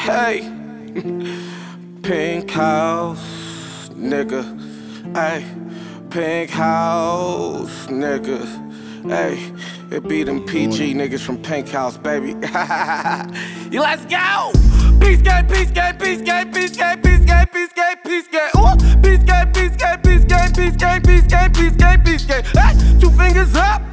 Hey, Pink House, nigga. Hey, Pink House, nigga. Hey, it be them PG niggas from Pink House, baby. Let's go! Peace game, peace game, peace game, peace game, peace game, peace game, peace game. Ooh, peace game, peace game, peace game, peace game, peace game, peace game, peace game. Hey, 2 fingers up,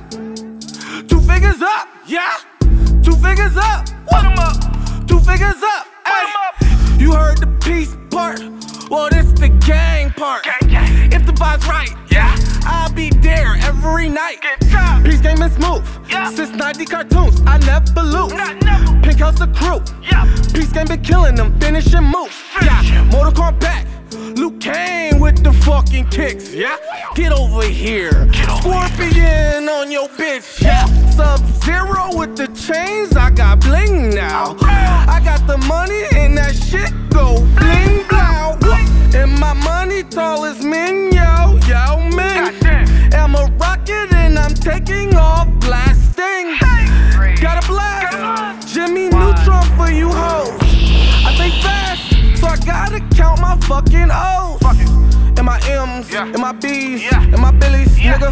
2 fingers up, yeah. 2 fingers up, put 'em up. 2 fingers up, hey. You heard the peace part, well this the gang part. If the vibe's right, yeah, I'll be there every night. Peace game is smooth, yeah. Since 90 cartoons, I never lose. Pink House the crew, yeah. Peace game been killing them, finishing moves, yeah. Mortal Kombat, Liu Kang with the fucking kicks, yeah. Get over here, Scorpion on your bitch, yeah. Sub-Zero with the chains, I got bling now. I got the money and that shit go bling blow. And my money tall as men, yo, man. I'm a rocket and I'm taking off blasting. Got a blast, Jimmy Neutron for you hoes. I think fast, so I gotta count my fucking O's. And my M's, and my B's, and my Billies, nigga.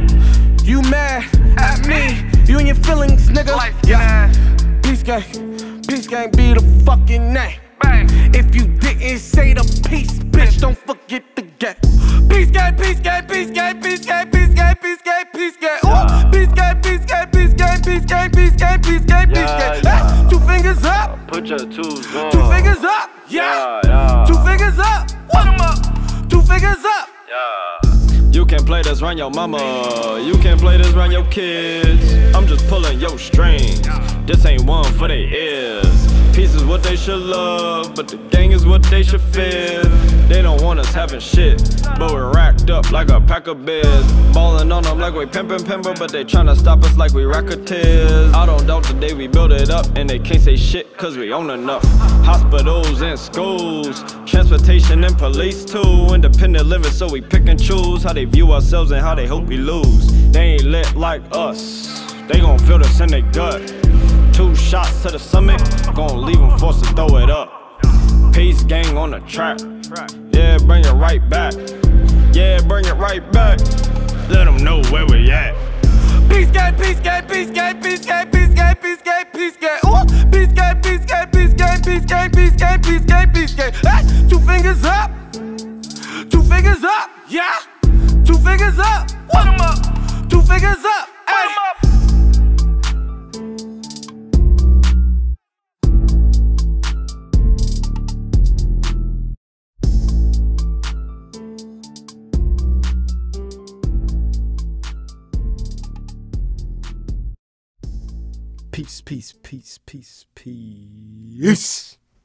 You mad at me, you and your feelings, nigga. Yeah. Peace gang be the fucking name. If you didn't say the peace, bitch, don't forget the game. Peace gang, peace gang, peace gang, peace gang, peace gang, peace gang, peace gang. Ooh, peace gang, peace gang, peace gang, peace gang, peace gang, peace gang, peace gang. Hey, 2 fingers up, put your twos on. 2 fingers up, yeah. 2 fingers up, put 'em up. 2 fingers up, yeah. You can play this round your mama, you can play this round your kids. I'm just pulling your strings, this ain't one for their ears. Peace is what they should love, but the gang is what they should fear. They don't want us having shit, but we're racked up like a pack of beers. Ballin' on them like we pimpin', but they tryna stop us like we racketeers. I don't doubt the day we build it up, and they can't say shit cause we own enough. Hospitals and schools, transportation and police too. Independent living, so we pick and choose how they view ourselves and how they hope we lose. They ain't lit like us, they gon' feel this in their gut. 2 shots to the stomach, gon' leave them forced to throw it up. Peace gang on the track, yeah, bring it right back. Yeah, bring it right back. Let them know where we at. Peace gang, peace gang, peace gang, peace gang, peace gang, peace gang, peace gang. Ooh, peace gang, peace gang, peace gang, peace gang, peace gang, peace gang, peace gang. Hey, 2 fingers up, 2 fingers up, yeah. 2 fingers up, put 'em up. 2 fingers up, put 'em up. Peace, peace, peace, peace, peace.